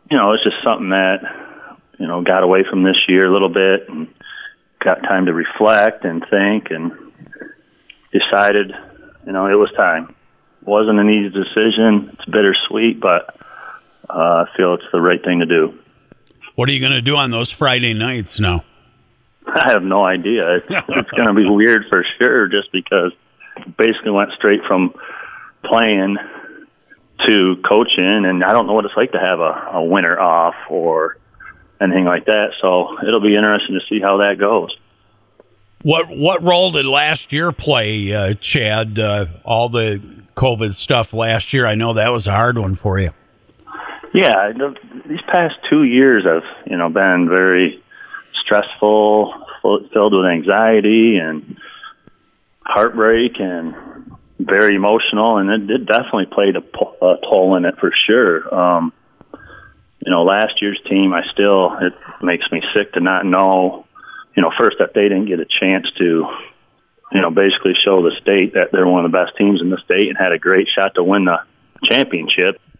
it's just something that, got away from this year a little bit and got time to reflect and think and decided, it was time. It wasn't an easy decision. It's bittersweet, but I feel it's the right thing to do. What are you going to do on those Friday nights now? I have no idea. It's going to be weird for sure, just because basically went straight from playing to coaching, and I don't know what it's like to have a winter off or anything like that. So it'll be interesting to see how that goes. What role did last year play, Chad? All the COVID stuff last year, I know that was a hard one for you. Yeah, these past 2 years have, been very stressful, filled with anxiety and heartbreak, and very emotional, and it definitely played a toll in it for sure. Last year's team, it makes me sick to not know, first that they didn't get a chance to, basically show the state that they're one of the best teams in the state and had a great shot to win the championship.